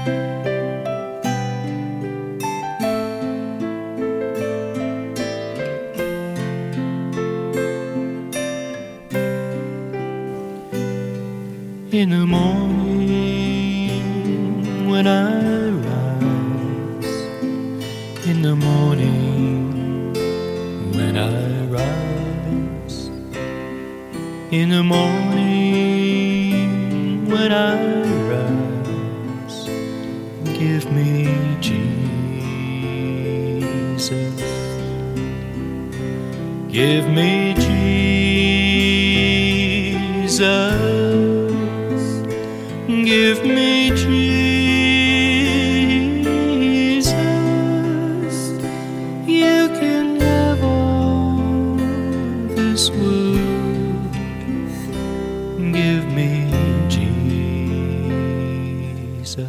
In the morning when I rise, in the morning when I rise, in the morning when I rise, give me Jesus, give me Jesus. Give me Jesus, you can have all this world. Give me Jesus.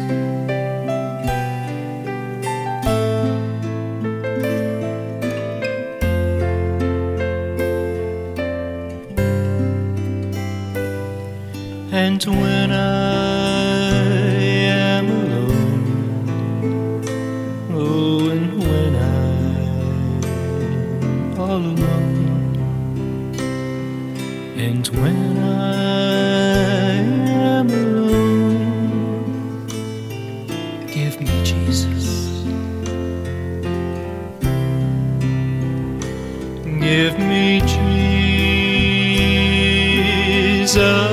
And when I am alone, oh, and when I'm all alone, and when I am alone, give me Jesus, give me Jesus.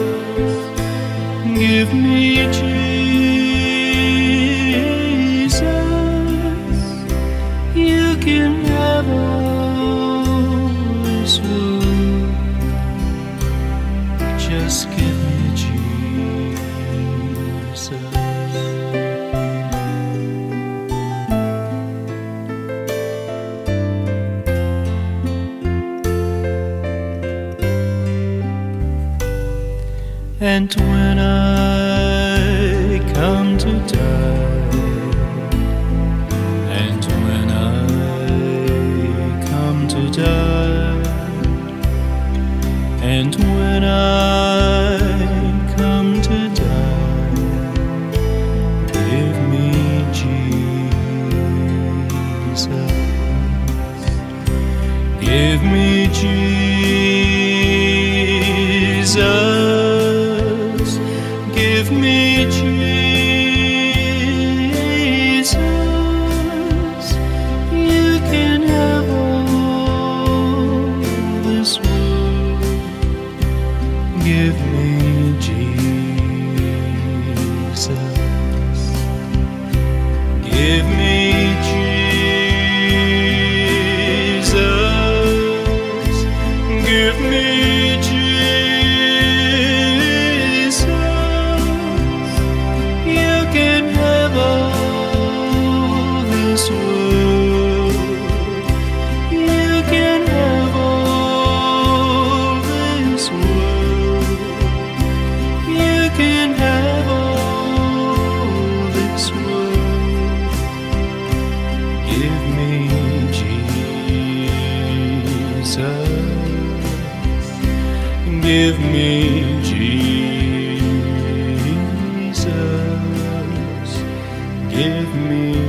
Give me Jesus, you can have all this world. Just give me Jesus. And when I come to die, and when I come to die, and when I come to die, give me Jesus, give me Jesus. Give me Jesus, you can have all this world. Give me Jesus, give me Jesus, give me give me Jesus, give me